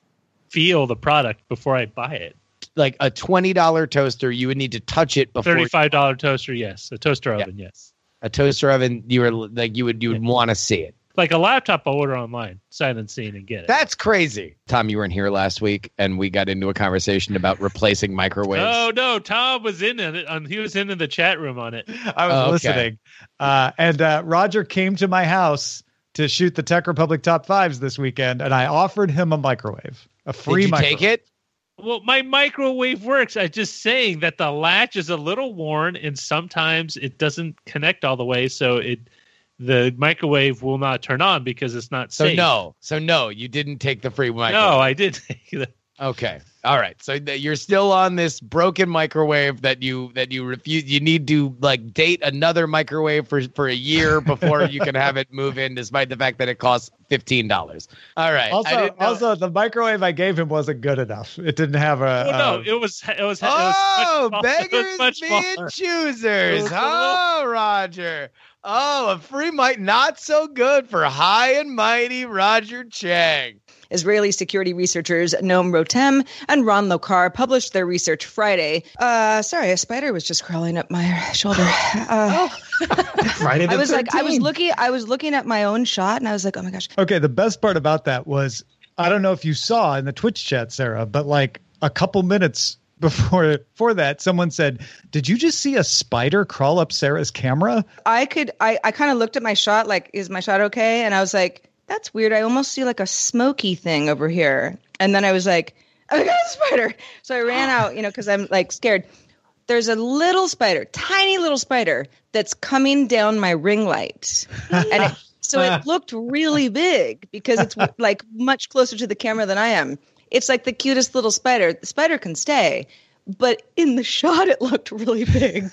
Speaker 8: feel the product before I buy it.
Speaker 9: Like a twenty dollar toaster, you would need to touch it before.
Speaker 8: thirty-five dollars toaster, yes. A toaster oven, yes.
Speaker 9: A toaster oven, you were like you would you would want to see it.
Speaker 8: Like a laptop, I'll order online, sight unseen, and get it.
Speaker 9: That's crazy. Tom, you weren't here last week, and we got into a conversation about replacing microwaves.
Speaker 8: Oh no, Tom was in it. Um, he was in, in the chat room on it.
Speaker 3: I was
Speaker 9: Oh, okay.
Speaker 3: listening. Uh, and uh, Roger came to my house to shoot the Tech Republic Top Fives this weekend, and I offered him a microwave, a free
Speaker 9: Did you
Speaker 3: microwave.
Speaker 9: take it?
Speaker 8: Well, my microwave works. I'm just saying that the latch is a little worn, and sometimes it doesn't connect all the way, so it the microwave will not turn on because it's not
Speaker 9: So
Speaker 8: safe.
Speaker 9: no, so no, you didn't take the free microwave.
Speaker 8: no, I did take that.
Speaker 9: Okay. All right. So th- you're still on this broken microwave that you that you refuse. You need to like date another microwave for for a year before you can have it move in, despite the fact that it costs fifteen dollars. All right. I
Speaker 3: Also,
Speaker 9: didn't know-
Speaker 3: also, the microwave I gave him wasn't good enough. It didn't have a.
Speaker 8: Well, no,
Speaker 3: uh,
Speaker 8: it was it was.
Speaker 9: oh,
Speaker 8: it was much, it
Speaker 9: beggars
Speaker 8: was much
Speaker 9: being
Speaker 8: smaller.
Speaker 9: choosers.
Speaker 8: It was a
Speaker 9: Oh, Roger. Oh, a free mic, not so good for high and mighty Roger Chang.
Speaker 4: Israeli security researchers Noam Rotem and Ron Lokar published their research Friday. Uh, sorry, a spider was just crawling up my shoulder. Uh,
Speaker 3: Friday the
Speaker 4: I was like, I was
Speaker 3: thirteenth.
Speaker 4: looking, I was looking at my own shot, and I was like, oh my gosh.
Speaker 3: Okay, the best part about that was I don't know if you saw in the Twitch chat, Sarah, but like a couple minutes before before that, someone said, "Did you just see a spider crawl up Sarah's camera?"
Speaker 4: I could, I, I kind of looked at my shot, like, is my shot okay? And I was like, that's weird. I almost see like a smoky thing over here. And then I was like, oh my God, a spider. So I ran out, you know, because I'm like scared. There's a little spider, tiny little spider that's coming down my ring light. And it, so it looked really big because it's like much closer to the camera than I am. It's like the cutest little spider. The spider can stay, but in the shot, it looked really big.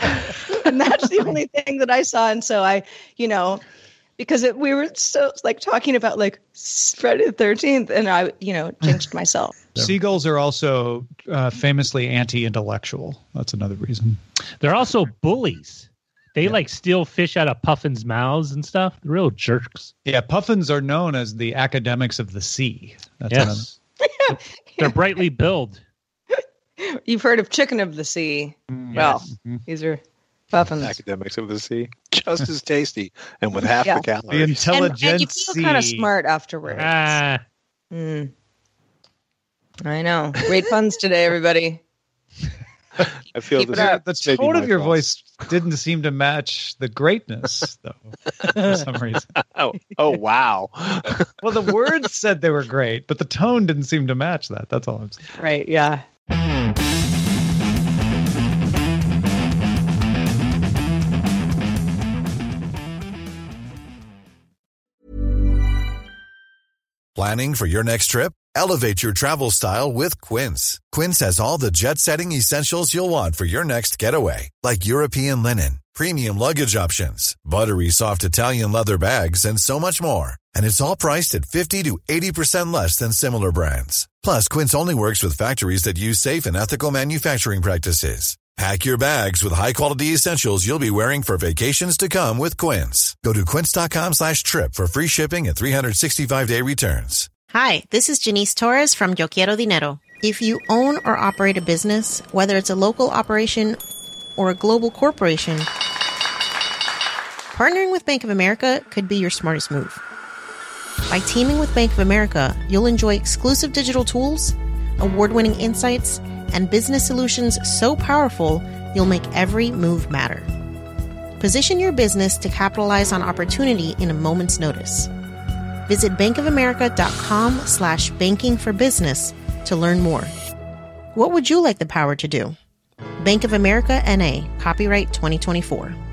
Speaker 4: And that's the only thing that I saw. And so I, you know, because it, we were so like talking about like Friday the thirteenth, and I, you know, jinxed myself.
Speaker 3: Seagulls are also uh, famously anti-intellectual. That's another reason.
Speaker 8: They're also bullies. They like steal fish out of puffins' mouths and stuff. They're real jerks.
Speaker 3: Yeah, puffins are known as the academics of the sea. That's
Speaker 8: Yes. They're brightly billed.
Speaker 4: You've heard of chicken of the sea.
Speaker 3: Mm,
Speaker 4: Well,
Speaker 3: yes.
Speaker 4: these are puffins.
Speaker 18: Academics of the sea, just as tasty and with half
Speaker 4: Yeah.
Speaker 18: the calories.
Speaker 3: The intelligence.
Speaker 4: And, and you feel kind of smart afterwards.
Speaker 8: Ah,
Speaker 4: Mm. I know. Great puns today, everybody.
Speaker 18: I feel
Speaker 4: Keep
Speaker 18: this
Speaker 4: it up.
Speaker 3: The
Speaker 18: this may be
Speaker 3: tone
Speaker 18: my
Speaker 3: of your
Speaker 18: fault.
Speaker 3: voice didn't seem to match the greatness, though, for some reason.
Speaker 18: Oh, oh wow!
Speaker 3: Well, the words said they were great, but the tone didn't seem to match that. That's all I'm saying.
Speaker 4: Right, yeah.
Speaker 20: Planning for your next trip? Elevate your travel style with Quince. Quince has all the jet-setting essentials you'll want for your next getaway, like European linen, premium luggage options, buttery soft Italian leather bags, and so much more. And it's all priced at fifty to eighty percent less than similar brands. Plus, Quince only works with factories that use safe and ethical manufacturing practices. Pack your bags with high-quality essentials you'll be wearing for vacations to come with Quince. Go to quince.com slash trip for free shipping and three sixty-five day returns.
Speaker 1: Hi, this is Janice Torres from Yo Quiero Dinero. If you own or operate a business, whether it's a local operation or a global corporation, partnering with Bank of America could be your smartest move. By teaming with Bank of America, you'll enjoy exclusive digital tools, award-winning insights, and business solutions so powerful you'll make every move matter. Position your business to capitalize on opportunity in a moment's notice. Visit bankofamerica.com slash banking for business to learn more. What would you like the power to do? Bank of America, N A, copyright twenty twenty-four.